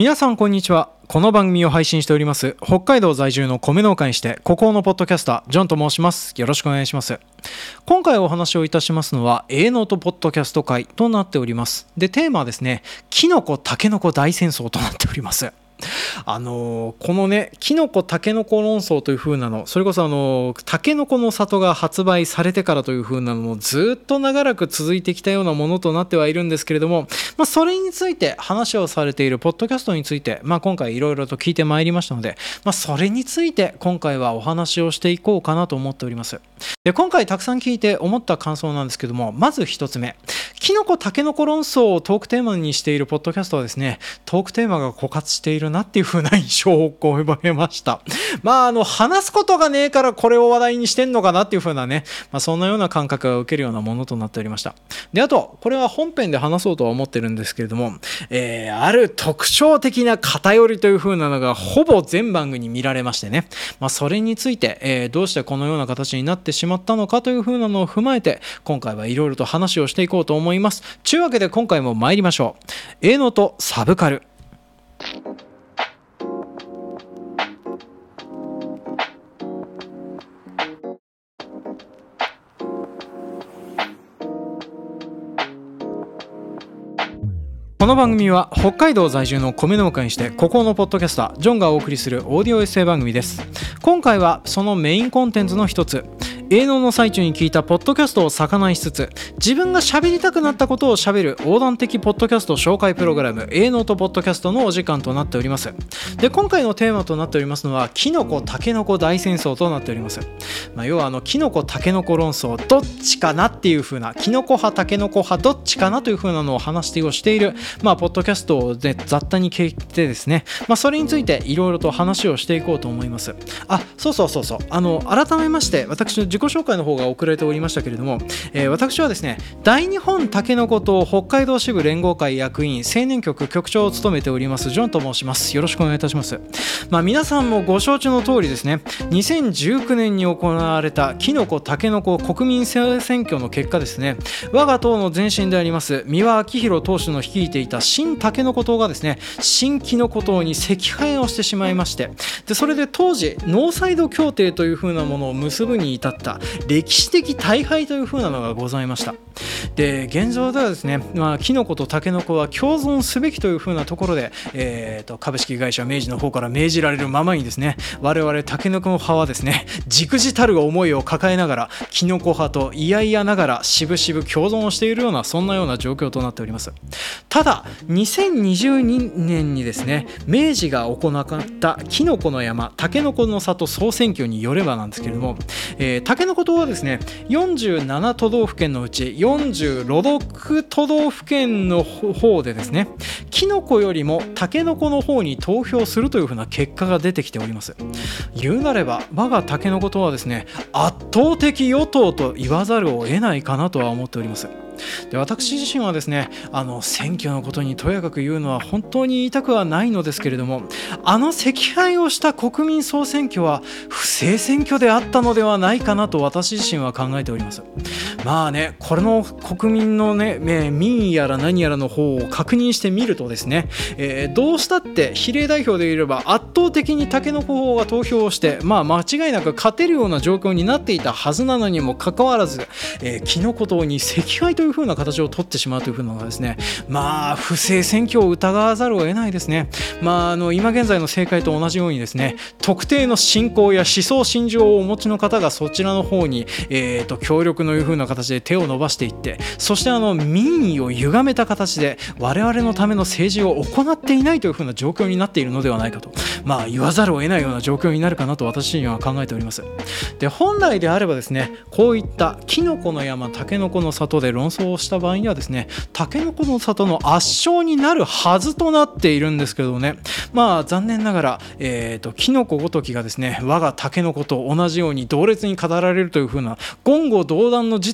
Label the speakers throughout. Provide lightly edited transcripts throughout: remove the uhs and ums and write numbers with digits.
Speaker 1: 皆さんこんにちは。この番組を配信しております北海道在住の米農家にして孤高のポッドキャスタージョンと申します。よろしくお願いします。今回お話をいたしますのは営農とポッドキャスト会となっております。で、テーマはですね、キノコタケノコ大戦争となっております。このね、キノコタケノコ論争という風なの、それこそタケノコの里が発売されてからという風なのもずっと長らく続いてきたようなものとなってはいるんですけれども、それについて話をされているポッドキャストについて、今回いろいろと聞いてまいりましたので、それについて今回はお話をしていこうかなと思っております。で、今回たくさん聞いて思った感想なんですけども、まず一つ目、キノコタケノコ論争をトークテーマにしているポッドキャストはですね、トークテーマが枯渇しているなっていう風な印象を覚えました。話すことがねえからこれを話題にしてんのかなっていう風なね、そんなような感覚が受けるようなものとなっておりました。で、あとこれは本編で話そうとは思ってるんですけれども、ある特徴的な偏りという風なのがほぼ全番組に見られましてね、それについて、どうしてこのような形になってしまったのかという風なのを踏まえて、今回はいろいろと話をしていこうと思います。というわけで今回も参りましょう。営農とサブカル。この番組は北海道在住の米農家にして孤高のポッドキャスタージョンがお送りするオーディオエッセイ番組です。今回はそのメインコンテンツの一つ、営農の最中に聞いたポッドキャストを魚にしつつ自分が喋りたくなったことを喋る横断的ポッドキャスト紹介プログラム、営農とポッドキャストのお時間となっております。で、今回のテーマとなっておりますのはキノコタケノコ大戦争となっております。要はキノコタケノコ論争、どっちかなっていう風な、キノコ派タケノコ派どっちかなという風なのを話をしているポッドキャストを、雑多に聞いてですね、それについていろいろと話をしていこうと思います。改めまして私の自己紹介の方が遅れておりましたけれども、私はですね、大日本タケノコ党北海道支部連合会役員青年局局長を務めておりますジョンと申します。よろしくお願いいたします。皆さんもご承知の通りですね、2019年に行われたキノコタケノコ国民選挙の結果ですね、我が党の前身であります三輪明宏党首の率いていた新タケノコ党がですね、新キノコ党に惜敗をしてしまいまして、でそれで当時ノーサイド協定という風なものを結ぶに至った歴史的大敗という風なのがございました。で、現状ではですね、キノコとタケノコは共存すべきという風なところで、株式会社明治の方から命じられるままにですね、我々タケノコ派はですね、忸怩たる思いを抱えながらキノコ派と嫌々ながら渋々共存をしているような、そんなような状況となっております。ただ2022年にですね、明治が行ったキノコの山タケノコの里総選挙によればなんですけれども、タケノコ党はですね、47都道府県のうち46都道府県の方でですね、キノコよりもタケノコの方に投票するというふうな結果が出てきております。言うなれば我がタケノコ党はですね、圧倒的与党と言わざるを得ないかなとは思っております。で、私自身はですね、選挙のことにとやかく言うのは本当に言いたくはないのですけれども、惜敗をした国民総選挙は不正選挙であったのではないかなと私自身は考えております。これの国民のね、民意やら何やらの方を確認してみるとですね、どうしたって比例代表でいれば圧倒的にタケノコ法が投票をして、間違いなく勝てるような状況になっていたはずなのにもかかわらず、キノコ党に惜敗という風な形を取ってしまうという風なのがですね、不正選挙を疑わざるを得ないですね。今現在の政界と同じようにですね、特定の信仰や思想信条をお持ちの方がそちらの方に、協力のいう風な形で手を伸ばしていって、そして民意を歪めた形で我々のための政治を行っていないという風な状況になっているのではないかと、言わざるを得ないような状況になるかなと私には考えております。で、本来であればですね、こういったキノコの山タケノコの里で論争をした場合にはですね、タケノコの里の圧勝になるはずとなっているんですけどね、残念ながら、キノコごときがですね、我がタケノコと同じように同列に語られるという風な言語道断の事態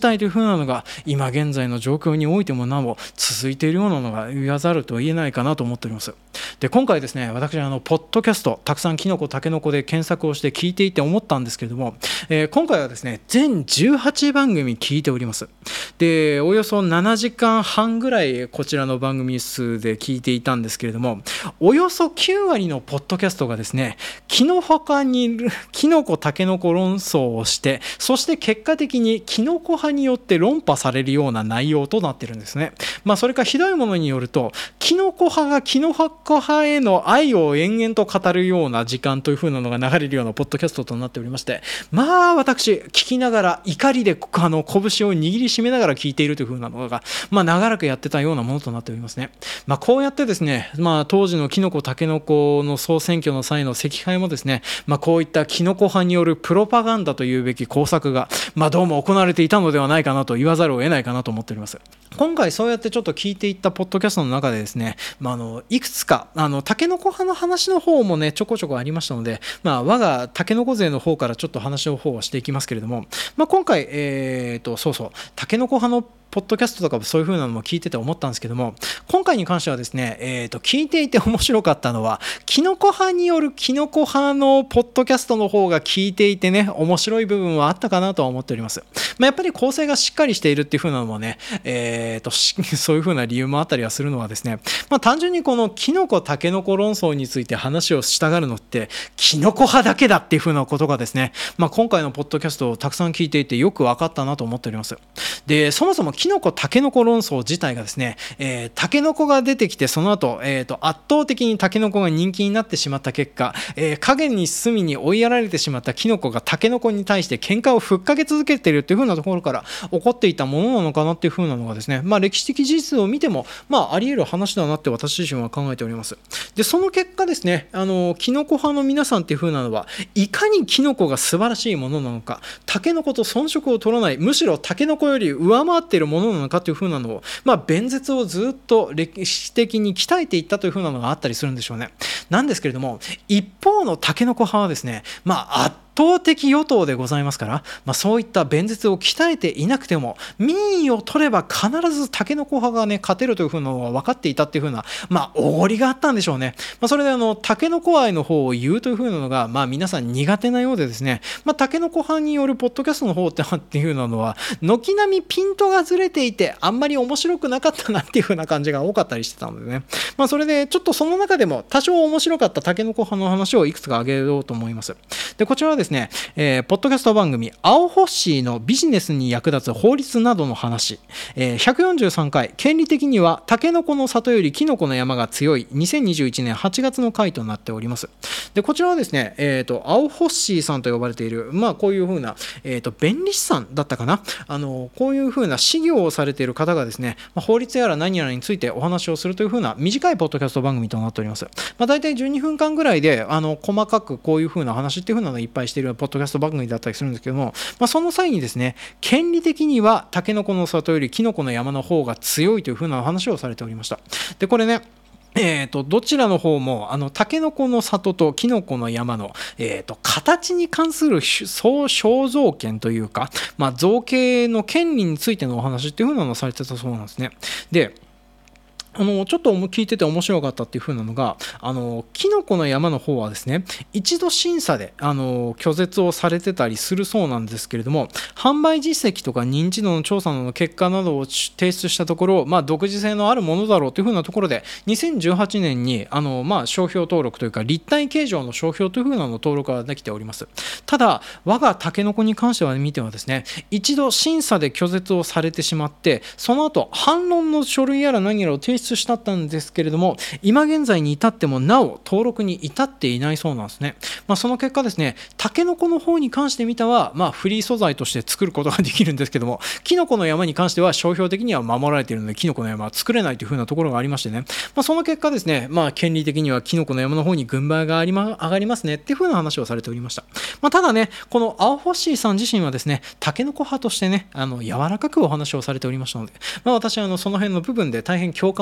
Speaker 1: 態という風なのが今現在の状況においてもなお続いているようなのが言わざると言えないかなと思っております。で今回ですね、私ポッドキャストたくさんキノコタケノコで検索をして聞いていて思ったんですけれども、今回はですね全18番組聞いております。でおよそ7時間半ぐらいこちらの番組数で聞いていたんですけれども、およそ9割のポッドキャストがですねキノコタケノコ論争をして、そして結果的にキノコ派によって論破されるような内容となっているんですね。それかひどいものによるとキノコ派がキノコ派への愛を延々と語るような時間という風なのが流れるようなポッドキャストとなっておりまして、私聞きながら怒りで拳を握りしめながら聞いているという風なのが長らくやってたようなものとなっておりますね。こうやってですね、当時のキノコタケノコの総選挙の際の赤敗もですね、こういったキノコ派によるプロパガンダというべき工作がどうも行われていたのではないかなと言わざるを得ないかなと思っております。今回そうやってちょっと聞いていったポッドキャストの中でですね、いくつかタケノコ派の話の方もねちょこちょこありましたので、我がタケノコ勢の方からちょっと話の方をしていきますけれども、今回タケノコ派のポッドキャストとかそういう風なのも聞いてて思ったんですけども、今回に関してはですね、聞いていて面白かったのはキノコ派によるキノコ派のポッドキャストの方が聞いていてね面白い部分はあったかなとは思っております。やっぱり構成がしっかりしているっていう風なのもね、そういう風な理由もあったりはするのはですね、単純にこのキノコタケノコ論争について話をしたがるのってキノコ派だけだっていう風なことがですね、今回のポッドキャストをたくさん聞いていてよく分かったなと思っております。でそもそもキノコタケノコ論争自体がですね、タケノコが出てきてその後、圧倒的にタケノコが人気になってしまった結果、影に隅に追いやられてしまったキノコがタケノコに対して喧嘩をふっかけ続けているという風なところから起こっていたものなのかなっていう風なのがですね、歴史的事実を見てもあり得る話だなって私自身は考えております。でその結果ですね、キノコ派の皆さんっていう風なのはいかにキノコが素晴らしいものなのか、タケノコと遜色を取らない、むしろタケノコより上回っているものなのかという風なのを、弁舌をずっと歴史的に鍛えていったという風なのがあったりするんでしょうね。なんですけれども、一方のタケノコ派はですね、圧倒的与党でございますから、そういった弁舌を鍛えていなくても民意を取れば必ずタケノコ派がね勝てるという風なのは分かっていたっていう風なおごりがあったんでしょうね。それでタケノコ愛の方を言うという風なのが皆さん苦手なようでですね、タケノコ派によるポッドキャストの方っていうのは軒並みピントがずれていてあんまり面白くなかったなっていう風な感じが多かったりしてたのでね、それでちょっとその中でも多少面白かったタケノコ派の話をいくつか挙げようと思います。でこちらはですね、ポッドキャスト番組青ホッシーのビジネスに役立つ法律などの話、143回権利的にはタケノコの里よりキノコの山が強い2021年8月の回となっております。でこちらはですね、青ホッシーさんと呼ばれているこういう風な、弁理士さんだったかな、こういう風な事業をされている方がですね、法律やら何やらについてお話をするという風な短いポッドキャスト番組となっております。だいたい12分間ぐらいで細かくこういう風な話っていう風なのをいっぱいしているポッドキャスト番組だったりするんですけども、その際にですね、権利的にはタケノコの里よりキノコの山の方が強いという風な話をされておりました。でこれね、どちらの方もタケノコの里とキノコの山の、形に関する肖像権というか、造形の権利についてのお話っていう風なのをされてたそうなんですね。でちょっと聞いてて面白かったっていう風なのがキノコの山の方はですね、一度審査で拒絶をされてたりするそうなんですけれども、販売実績とか認知度の調査の結果などを提出したところ、独自性のあるものだろうという風なところで2018年に商標登録というか立体形状の商標という風なの登録ができております。ただ我がタケノコに関しては見てはですね、一度審査で拒絶をされてしまって、その後反論の書類やら何やらを提出したんですけれども、今現在に至ってもなお登録に至っていないそうなんですね。その結果ですね、タケノコの方に関して見たはフリー素材として作ることができるんですけども、キノコの山に関しては商標的には守られているのでキノコの山は作れないという風なところがありましてね、その結果ですね、権利的にはキノコの山の方に軍配が上がりますねっていう風な話をされておりました。ただね、この青ホッシーさん自身はですね、タケノコ派としてね柔らかくお話をされておりましたので、私はその辺の部分で大変共感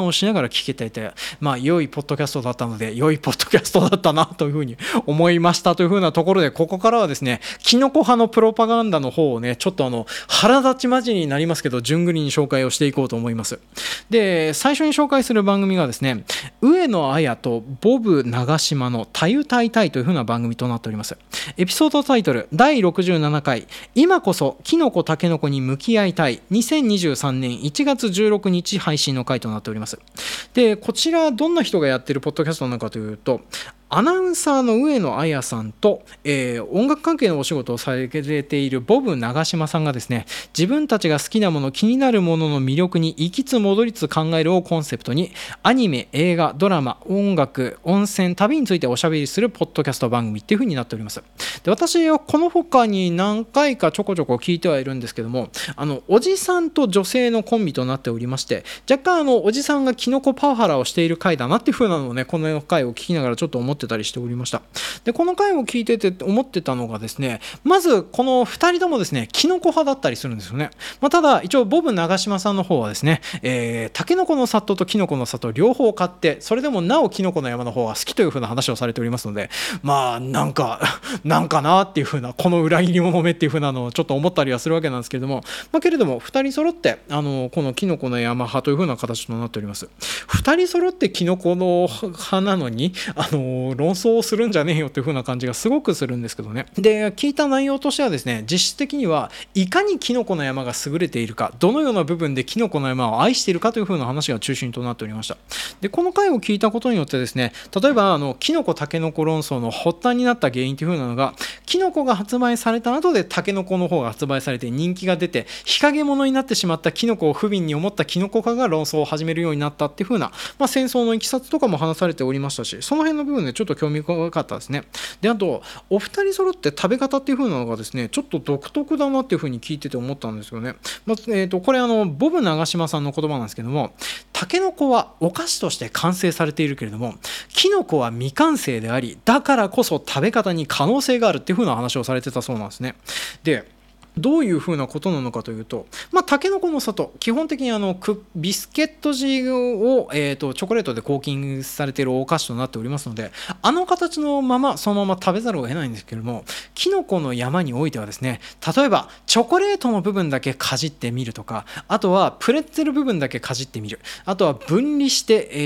Speaker 1: をしながら聞けていて、良いポッドキャストだったので、良いポッドキャストだったなというふうに思いましたというふうなところで、ここからはですね、キノコ派のプロパガンダの方をね、ちょっと腹立ちまじりになりますけど、順繰りに紹介をしていこうと思います。で、最初に紹介する番組がですね、上野綾とボブ長島のたゆたいたいというふうな番組となっております。エピソードタイトル第67回、今こそキノコタケノコに向き合いたい、2023年1月16日配信の回となっております。で、こちらどんな人がやってるポッドキャストなのかというと、アナウンサーの上野綾さんと、音楽関係のお仕事をされているボブ長島さんがですね、自分たちが好きなもの、気になるものの魅力に行きつ戻りつ考えるをコンセプトに、アニメ、映画、ドラマ、音楽、温泉、旅についておしゃべりするポッドキャスト番組っていう風になっております。で、私はこの他に何回かちょこちょこ聞いてはいるんですけども、おじさんと女性のコンビとなっておりまして、若干おじさんがキノコパワハラをしている回だなっていう風なのをね、この回を聞きながらちょっと思ってたりしておりました。で、この回を聞いてて思ってたのがですね、まずこの2人ともですね、キノコ派だったりするんですよね。ただ一応ボブ長島さんの方はですね、タケノコの里とキノコの里両方買って、それでもなおキノコの山の方が好きという風な話をされておりますので、なんかなっていう風な、この裏切り者めっていう風なのをちょっと思ったりはするわけなんですけれども、けれども2人揃ってこのキノコの山派という風な形となっております。2人揃ってキノコの派なのに論争をするんじゃねえよという風な感じがすごくするんですけどね。で、聞いた内容としてはですね、実質的にはいかにキノコの山が優れているか、どのような部分でキノコの山を愛しているかという風な話が中心となっておりました。で、この回を聞いたことによってですね、例えばキノコタケノコ論争の発端になった原因という風なのが、キノコが発売された後でタケノコの方が発売されて人気が出て、日陰者になってしまったキノコを不憫に思ったキノコ家が論争を始めるようになったっていう風な、戦争のいきさつとかも話されておりましたし、その辺の部分でちょっと興味深かったですね。で、あとお二人揃って食べ方っていう風なのがですね、ちょっと独特だなっていう風に聞いてて思ったんですよね。これボブ長島さんの言葉なんですけども、タケノコはお菓子として完成されているけれども、キノコは未完成であり、だからこそ食べ方に可能性があるっていう風な話をされてたそうなんですね。で、どういうふうなことなのかというと、タケノコの里、基本的にビスケット地を、チョコレートでコーキングされているお菓子となっておりますので、形のままそのまま食べざるを得ないんですけれども、キノコの山においてはですね、例えばチョコレートの部分だけかじってみるとか、あとはプレッツェル部分だけかじってみる、あとは分離して、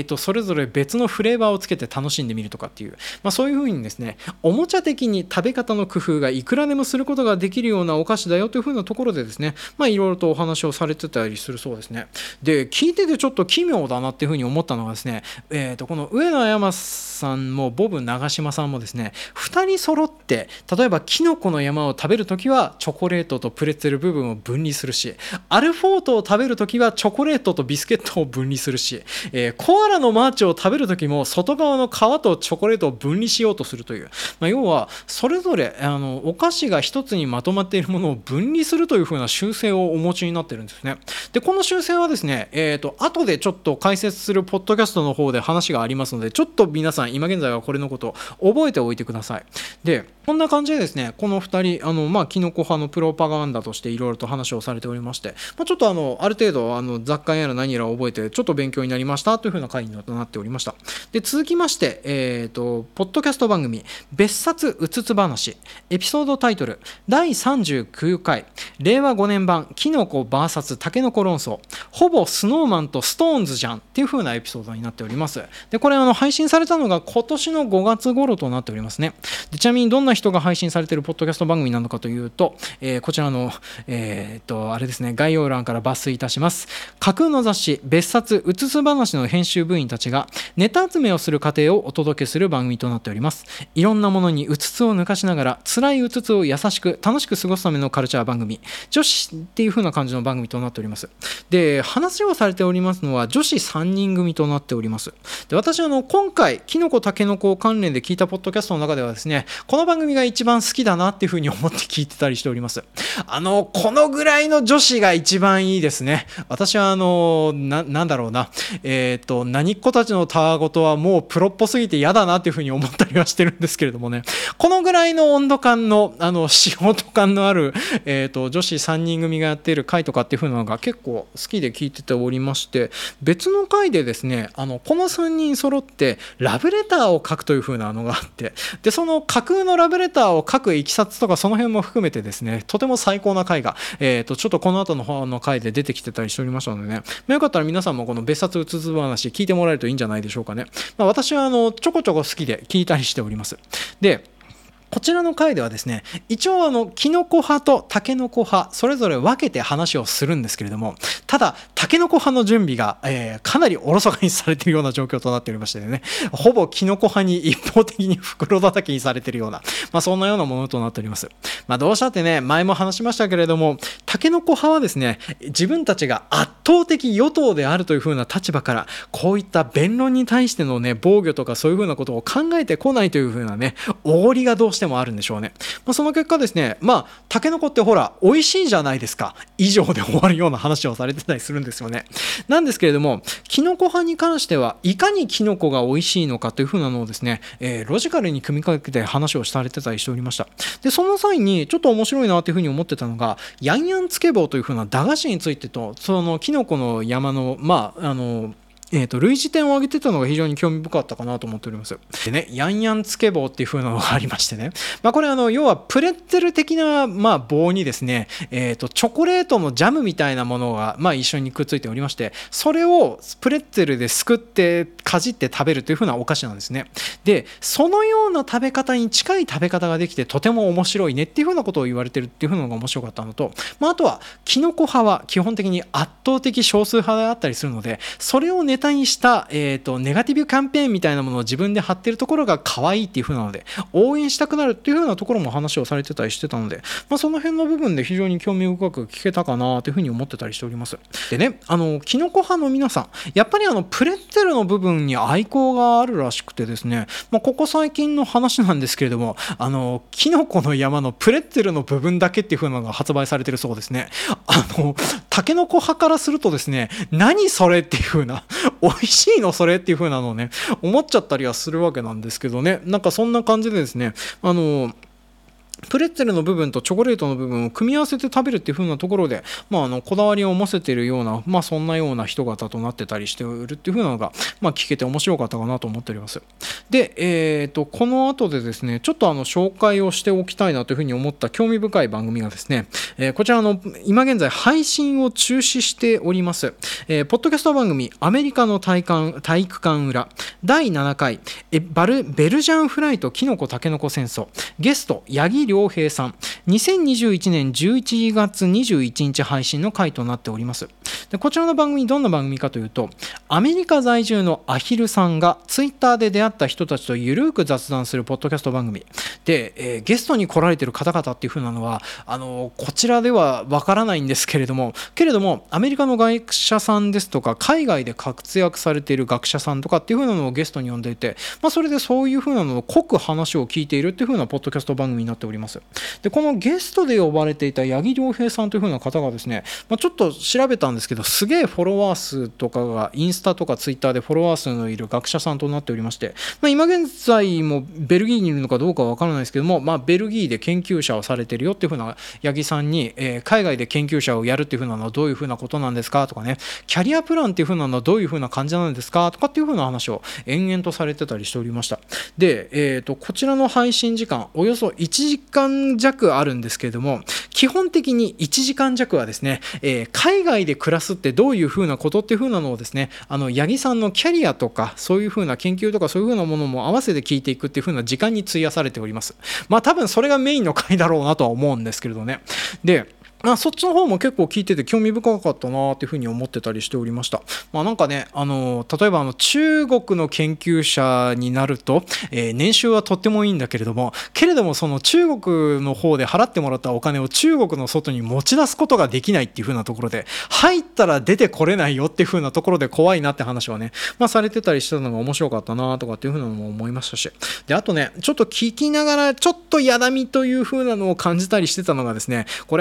Speaker 1: それぞれ別のフレーバーをつけて楽しんでみるとかっていう、そういうふうにですね、おもちゃ的に食べ方の工夫がいくらでもすることができるようなお菓子だよというふうなところでですね、いろいろとお話をされてたりするそうですね。で、聞いててちょっと奇妙だなっていうふうに思ったのがですね、この上野山さんもボブ長島さんもですね、2人揃って例えばキノコの山を食べるときはチョコレートとプレッツェル部分を分離するし、アルフォートを食べるときはチョコレートとビスケットを分離するし、コアラのマーチを食べるときも外側の皮とチョコレートを分離しようとするという、要はそれぞれお菓子が一つにまとまっているものを分離するという風な習性をお持ちになってるんですね。で、この習性はですね、後でちょっと解説するポッドキャストの方で話がありますので、ちょっと皆さん今現在はこれのことを覚えておいてください。で、こんな感じでですね、この2人キノコ派のプロパガンダとしていろいろと話をされておりまして、ちょっとある程度雑貨やら何やら覚えてちょっと勉強になりましたという風な回になっておりました。で、続きまして、ポッドキャスト番組別冊うつつ話、エピソードタイトル第39回令和5年版キノコ VS タケノコ論争、ほぼスノーマンとストーンズじゃんっていう風なエピソードになっております。で、これ配信されたのが今年の5月頃となっておりますね。で、ちなみにどんな人が配信されているポッドキャスト番組なのかというと、こちらの、あれですね、概要欄から抜粋いたします。架空の雑誌別冊うつつ話の編集部員たちがネタ集めをする過程をお届けする番組となっております。いろんなものにうつつを抜かしながら辛いうつつを優しく楽しく過ごすためのカルチャー番組、女子っていう風な感じの番組となっております。で、話をされておりますのは女子3人組となっております。で、私今回キノコタケノコ関連で聞いたポッドキャストの中ではですね、この番組が一番好きだなっていう風に思って聞いてたりしております。このぐらいの女子が一番いいですね。私はなんだろうな、何っ子たちのたわごとはもうプロっぽすぎて嫌だなっていう風に思ったりはしてるんですけれどもね、このぐらいの温度感の仕事感のある女子3人組がやっている回とかっていう風なのが結構好きで聞いてておりまして、別の回でですねこの3人揃ってラブレターを書くという風なのがあって、でその架空のラブレターを書くいきさつとかその辺も含めてですね、とても最高な回が、ちょっとこの後の方の回で出てきてたりしておりましたのでね、よかったら皆さんもこの別冊うつつ話聞いてもらえるといいんじゃないでしょうかね。私はちょこちょこ好きで聞いたりしております。でこちらの回ではですね、一応キノコ派とタケノコ派それぞれ分けて話をするんですけれども、ただタケノコ派の準備が、かなりおろそかにされているような状況となっておりましてね、ほぼキノコ派に一方的に袋叩きにされているような、そんなようなものとなっております。どうしたってね、前も話しましたけれども、タケノコ派はですね、自分たちが圧倒的与党であるという風な立場からこういった弁論に対してのね防御とかそういう風なことを考えてこないという風なねおごりがどうしてもあるんでしょうね。その結果ですね、タケノコってほら美味しいじゃないですか、以上で終わるような話をされてたりするんですよね。なんですけれども、キノコ派に関してはいかにキノコが美味しいのかという風なのをですね、ロジカルに組みかけて話をされてたりしておりました。でその際にちょっと面白いなという風に思ってたのが、ヤンヤンつけ棒という風な駄菓子についてと、そのキノコの山の類似点を挙げてたのが非常に興味深かったかなと思っております。でね、ヤンヤンつけ棒っていう風なのがありましてね、これ要はプレッツェル的な、棒にですね、チョコレートのジャムみたいなものが、一緒にくっついておりまして、それをプレッツェルですくってかじって食べるという風なお菓子なんですね。でそのような食べ方に近い食べ方ができてとても面白いねっていう風なことを言われてるっていう風なのが面白かったのと、あとはキノコ派は基本的に圧倒的少数派であったりするので、それをネタにした、ネガティブキャンペーンみたいなものを自分で貼ってるところが可愛いっていう風なので応援したくなるっていう風なところも話をされてたりしてたので、その辺の部分で非常に興味深く聞けたかなという風に思ってたりしております。でね、キノコ派の皆さんやっぱりプレッツェルの部分に愛好があるらしくてですね、ここ最近の話なんですけれども、キノコの山のプレッツェルの部分だけっていう風なのが発売されてるそうですね。タケノコ派からするとですね、何それっていう風な美味しいのそれっていう風なのをね思っちゃったりはするわけなんですけどね、なんかそんな感じでですね、プレッツェルの部分とチョコレートの部分を組み合わせて食べるっていう風なところで、こだわりを持せているような、そんなような人型となってたりしているっていう風なのが、聞けて面白かったかなと思っております。で、この後でですね、ちょっと紹介をしておきたいなという風に思った興味深い番組がですね、こちら今現在配信を中止しております、ポッドキャスト番組アメリカの体育館裏第7回ベルジャンフライトキノコタケノコ戦争、ゲスト八木良平さん、2021年11月21日配信の回となっております。でこちらの番組どんな番組かというと、アメリカ在住のアヒルさんがツイッターで出会った人たちとゆるく雑談するポッドキャスト番組で、ゲストに来られている方々っていう風なのはこちらではわからないんですけれどもアメリカの学者さんですとか海外で活躍されている学者さんとかっていう風なのをゲストに呼んでいて、それでそういう風なのを濃く話を聞いているっていう風なポッドキャスト番組になっております。でこのゲストで呼ばれていた八木良平さんという風な方がですね、ちょっと調べたんですけど、すげえフォロワー数とかがインスタとかツイッターでフォロワー数のいる学者さんとなっておりまして、今現在もベルギーにいるのかどうかは分からないですけども、ベルギーで研究者をされているよっていう風な八木さんに、海外で研究者をやるっていう風なのはどういう風なことなんですかとかね、キャリアプランっていう風なのはどういう風な感じなんですかとかっていう風な話を延々とされてたりしておりました。で、こちらの配信時間およそ1時間弱あるんですけれども、基本的に1時間弱はですね、海外で暮らすってどういう風なことっていう風なのをですね、八木さんのキャリアとかそういう風な研究とかそういう風なものも合わせて聞いていくっていう風な時間に費やされております。多分それがメインの回だろうなとは思うんですけれどね。でそっちの方も結構聞いてて興味深かったなっていうふうに思ってたりしておりました。なんかね、例えば中国の研究者になると、年収はとってもいいんだけれどもその中国の方で払ってもらったお金を中国の外に持ち出すことができないっていう風なところで、入ったら出てこれないよっていう風なところで怖いなって話はね、されてたりしたのが面白かったなとかっていう風なのも思いましたし、であとね、ちょっと聞きながらちょっとやだみという風なのを感じたりしてたのがですね、これ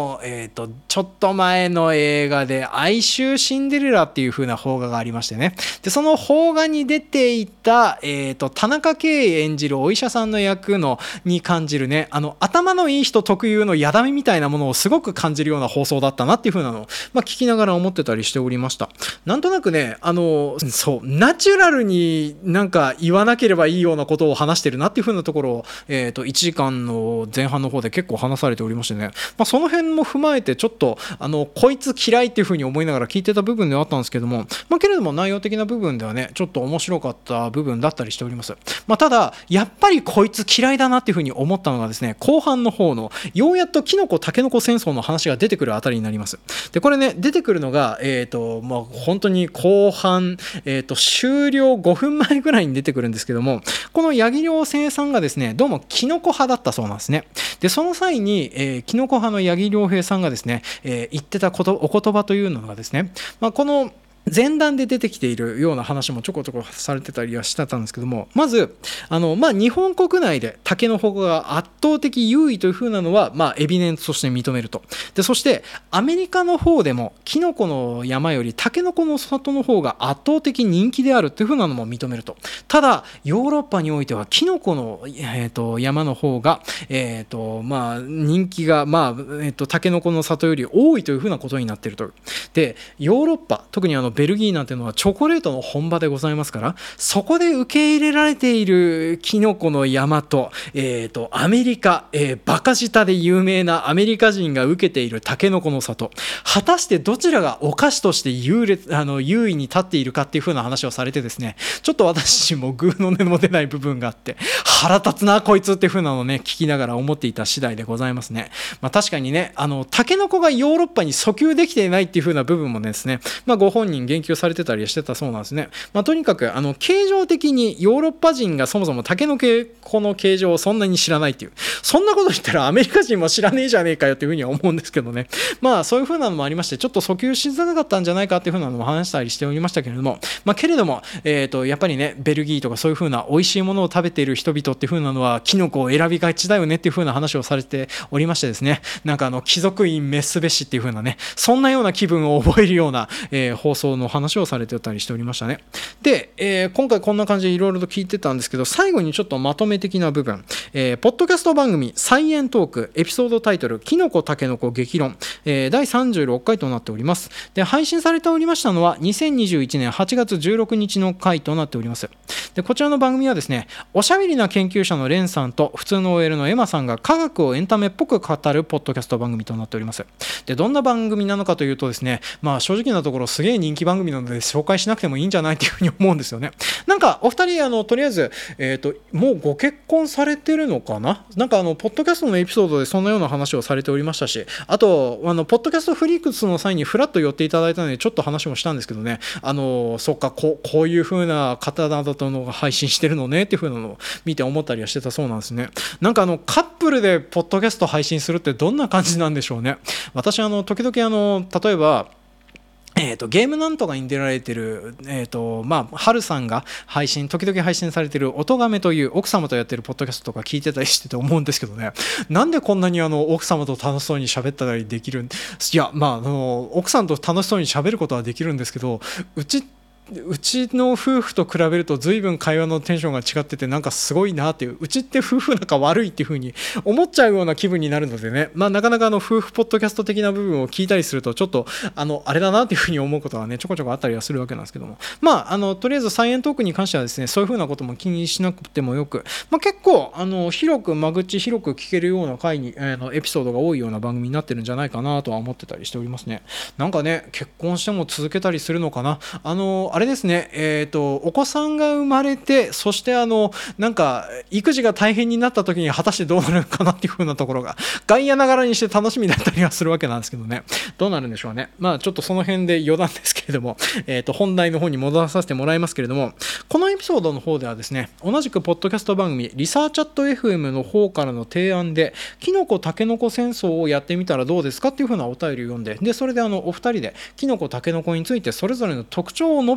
Speaker 1: の、ちょっと前の映画で哀愁シンデレラっていう風な邦画がありましてね。で、その邦画に出ていた、田中圭演じるお医者さんの役に感じるね、頭のいい人特有のやだみみたいなものをすごく感じるような放送だったなっていう風なのを、聞きながら思ってたりしておりました。なんとなくね、そう、ナチュラルになんか言わなければいいようなことを話してるなっていう風なところを、1時間の前半の方で結構話されておりましてね、その辺も踏まえてちょっと、こいつ嫌いっていう風に思いながら聞いてた部分ではあったんですけども、けれども内容的な部分ではね、ちょっと面白かった部分だったりしております。ただ、やっぱりこいつ嫌いだなっていう風に思ったのがですね、後半の方の、ようやっとキノコタケノコ戦争の話が出てくるあたりになります。で、これね、出てくるのが、本当に後半、終了5分前ぐらいに出てくるんですけども、この八木亮平さんがですね、どうもキノコ派だったそうなんですね。で、その際に、キノコ派の八木亮平さんがですね、言ってたお言葉というのがですね、この前段で出てきているような話もちょこちょこされてたりはしてたんですけども、まず日本国内でタケノコが圧倒的優位という風なのはエビデンスとして認めると。で、そしてアメリカの方でもキノコの山よりタケノコの里の方が圧倒的人気であるという風なのも認めると。ただヨーロッパにおいてはキノコの、山の方が、人気がタケノコの里より多いという風なことになっていると。で、ヨーロッパ、特にベルギーなんていうのはチョコレートの本場でございますから、そこで受け入れられているキノコの山と、アメリカ、バカ舌で有名なアメリカ人が受けているタケノコの里、果たしてどちらがお菓子として優位に立っているかっていう風な話をされてですね、ちょっと私自身もグーの音も出ない部分があって、腹立つなこいつっていう風なのをね、聞きながら思っていた次第でございますね。確かにね、タケノコがヨーロッパに訴求できていないっていう風な部分もですね、ご本人言及されてたりしてたそうなんですね。とにかく形状的にヨーロッパ人がそもそもタケノコの形状をそんなに知らないっていう、そんなこと言ったらアメリカ人も知らねえじゃねえかよっていうふうには思うんですけどね。そういうふうなのもありまして、ちょっと訴求しづらかったんじゃないかっていうふうなのも話したりしておりましたけれども、けれども、やっぱりね、ベルギーとかそういうふうな美味しいものを食べている人々っていうふうなのはキノコを選びがちだよねっていうふうな話をされておりましてですね、なんか貴族院滅すべしっていうふうなね、そんなような気分を覚えるような、放送の話をされてたりしておりましたね。で、今回こんな感じでいろいろと聞いてたんですけど、最後にちょっとまとめ的な部分、ポッドキャスト番組サイエントークエピソードタイトルキノコタケノコ激論、第36回となっております。で、配信されておりましたのは2021年8月16日の回となっております。で、こちらの番組はですね、おしゃべりな研究者のレンさんと普通の OL のエマさんが科学をエンタメっぽく語るポッドキャスト番組となっております。で、どんな番組なのかというとですね、正直なところすげえ人気番組なので紹介しなくてもいいんじゃないというふうに思うんですよね。なんかお二人とりあえず、もうご結婚されてるのかな。なんかポッドキャストのエピソードでそんなような話をされておりましたし、あとポッドキャストフリークスの際にフラッと寄っていただいたのでちょっと話もしたんですけどね、そっか、こういう風な方などとのが配信してるのねっていう風なのを見て思ったりはしてたそうなんですね。なんかカップルでポッドキャスト配信するってどんな感じなんでしょうね。私時々例えばゲームなんとかに出られてる、春さんが時々配信されてる音亀という奥様とやってるポッドキャストとか聞いてたりしてて思うんですけどね、なんでこんなに奥様と楽しそうに喋ったりできるん、いや、奥さんと楽しそうに喋ることはできるんですけど、うちの夫婦と比べると随分会話のテンションが違ってて、なんかすごいなっていう、うちって夫婦仲悪いっていう風に思っちゃうような気分になるのでね、なかなか夫婦ポッドキャスト的な部分を聞いたりするとちょっとあれだなっていう風に思うことがねちょこちょこあったりはするわけなんですけども、とりあえずサイエントークに関してはですね、そういう風なことも気にしなくてもよく、結構間口広く聞けるような回にエピソードが多いような番組になってるんじゃないかなとは思ってたりしておりますね。なんかね、結婚しても続けたりするのかな、あれですね、お子さんが生まれて、そしてなんか育児が大変になった時に果たしてどうなるのかなっていう風なところが外野ながらにして楽しみだったりはするわけなんですけどね、どうなるんでしょうね。ちょっとその辺で余談ですけれども、本題の方に戻らさせてもらいますけれども、このエピソードの方ではですね、同じくポッドキャスト番組リサーチャット FM の方からの提案でキノコタケノコ戦争をやってみたらどうですかっていう風なお便りを読んで、それでお二人でキノコタケノコについてそれぞれの特徴を述べ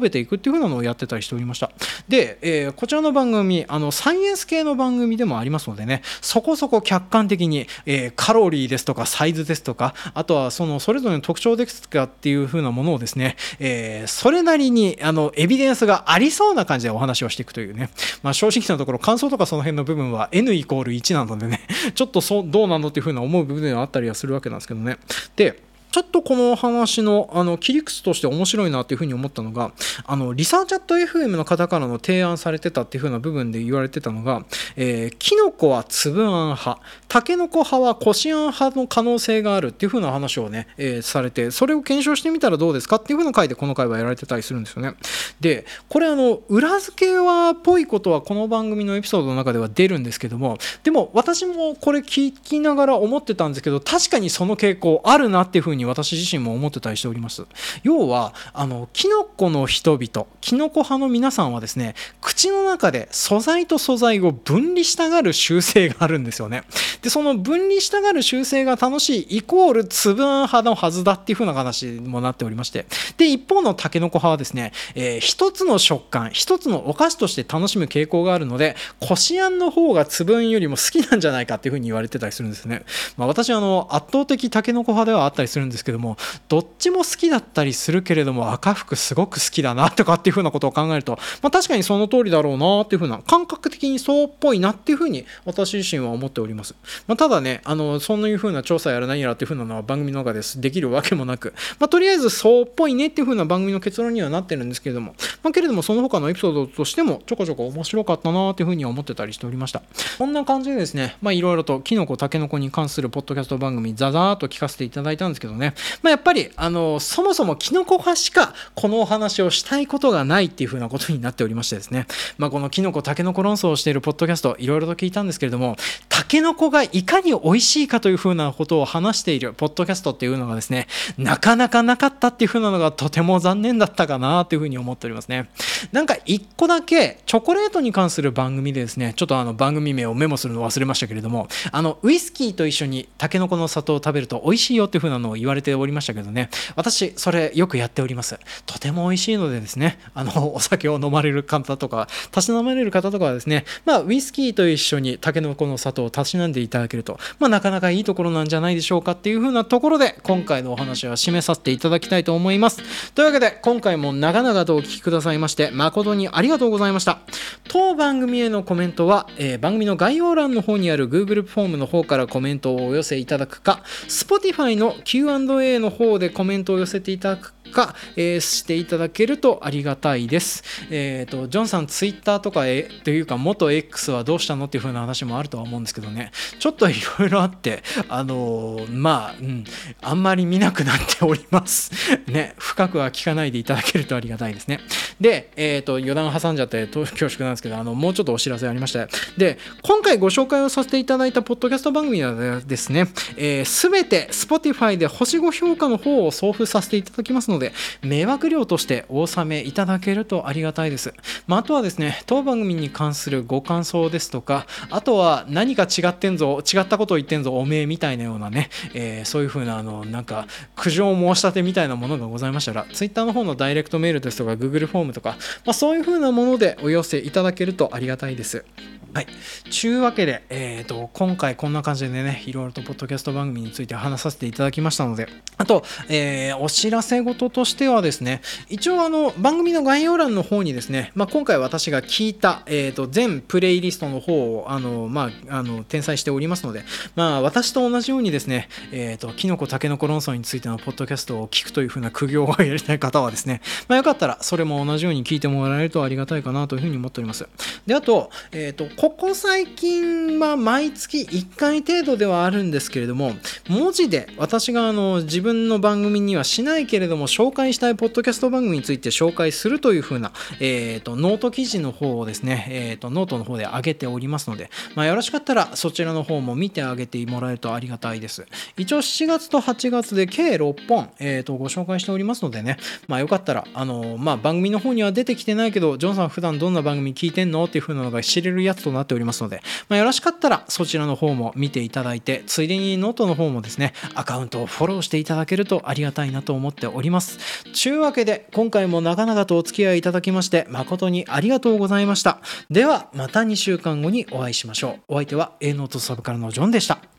Speaker 1: べていくっていう風なのをやってたりしておりました。で、こちらの番組サイエンス系の番組でもありますのでね、そこそこ客観的に、カロリーですとかサイズですとか、あとはそれぞれの特徴ですとかっていう風なものをですね、それなりにエビデンスがありそうな感じでお話をしていくというね、正直なところ感想とかその辺の部分は N イコール1なのでね、ちょっとどうなのっていう風な思う部分があったりはするわけなんですけどね。でちょっとこの話の切り口として面白いなというふうに思ったのが、リサーチャット FM の方からの提案されてたっていう風な部分で言われてたのが、キノコは粒あん派、タケノコ派はこしあん派の可能性があるっていう風な話をね、されて、それを検証してみたらどうですかっていう風な回でこの回はやられてたりするんですよね。でこれ裏付けはっぽいことはこの番組のエピソードの中では出るんですけども、でも私もこれ聞きながら思ってたんですけど、確かにその傾向あるなっていう風に私自身も思ってたりしております。要はキノコの人々、キノコ派の皆さんはですね、口の中で素材と素材を分離したがる習性があるんですよね。でその分離したがる習性が楽しいイコール粒あん派のはずだっていう風な話にもなっておりまして、で一方のタケノコ派はですね、一つの食感、一つのお菓子として楽しむ傾向があるので、こしあんの方が粒あんよりも好きなんじゃないかっていう風に言われてたりするんですね。私は圧倒的タケノコ派ではあったりするんですけども、どっちも好きだったりするけれども赤福すごく好きだなとかっていう風なことを考えると、確かにその通りだろうなっていう風な、感覚的にそうっぽいなっていう風に私自身は思っております。ただね、そういう風な調査やら何やらっていう風なのは番組の中でできるわけもなく、とりあえずそうっぽいねっていう風な番組の結論にはなってるんですけれども、けれどもその他のエピソードとしてもちょこちょこ面白かったなっていう風には思ってたりしておりました。こんな感じでですね、いろいろとキノコタケノコに関するポッドキャスト番組ザザーっと聞かせていただいたんですけどね、やっぱりそもそもキノコ派しかこのお話をしたいことがないっていう風なことになっておりましてですね、このキノコタケノコ論争をしているポッドキャストいろいろと聞いたんですけれども、タケノコがいかに美味しいかという風なことを話しているポッドキャストっていうのがですね、なかなかなかったっていう風なのがとても残念だったかなという風に思っておりますね。なんか一個だけチョコレートに関する番組でですね、ちょっと番組名をメモするのを忘れましたけれども、ウイスキーと一緒にタケノコの里を食べると美味しいよっていう風なのを言われておりましたけどね、私それよくやっております。とても美味しいのでですね、お酒を飲まれる方とかたしなまれる方とかはですね、ウイスキーと一緒にタケノコの里をたしなんでいただけると、なかなかいいところなんじゃないでしょうかっていう風なところで今回のお話は締めさせていただきたいと思います。というわけで今回も長々とお聞きくださいまして誠にありがとうございました。当番組へのコメントは、番組の概要欄の方にある Google フォームの方からコメントをお寄せいただくか、 Spotify の Q&A の方でコメントを寄せていただくか、していただけるとありがたいです。ジョンさんツイッターとかというか元 X はどうしたのっていう風な話もあるとは思うんですけどね、ちょっといろいろあってあんまり見なくなっておりますね。深くは聞かないでいただけるとありがたいですね。で、余談挟んじゃって恐縮なんですけど、もうちょっとお知らせありまして、で今回ご紹介をさせていただいたポッドキャスト番組はですね、すべて Spotify で星5評価の方を送付させていただきますので、迷惑料としてお納めいただけるとありがたいです。あとはですね、当番組に関するご感想ですとか、あとは何か違ってんぞ、違ったことを言ってんぞおめえみたいなようなね、そういう風ななんか苦情申し立てみたいなものがございましたら、Twitter の方のダイレクトメールですとか Google フォームとか、そういう風なものでお寄せいただけるとありがたいです。はい、ちゅうわけで、今回こんな感じでね、いろいろとポッドキャスト番組について話させていただきましたので、あと、お知らせ事としてはですね、一応番組の概要欄の方にですね、今回私が聞いた、全プレイリストの方を転載しておりますので、私と同じようにですね、キノコタケノコ論争についてのポッドキャストを聞くという風な苦行をやりたい方はですね、よかったらそれも同じように聞いてもらえるとありがたいかなという風に思っております。で、あと、ここ最近は毎月1回程度ではあるんですけれども、文字で私が自分の番組にはしないけれども紹介したいポッドキャスト番組について紹介するという風な、ノート記事の方をですね、ノートの方で上げておりますので、よろしかったらそちらの方も見てあげてもらえるとありがたいです。一応7月と8月で計6本、ご紹介しておりますのでね、よかったら番組の方には出てきてないけど、ジョンさん普段どんな番組聞いてんのっていう風なのが知れるやつとなっておりますので、よろしかったらそちらの方も見ていただいて、ついでにノートの方もですね、アカウントをフォローしていただけるとありがたいなと思っております。 ますというわけで、今回も長々とお付き合いいただきまして誠にありがとうございました。ではまた2週間後にお会いしましょう。お相手は営農とサブカルのジョンでした。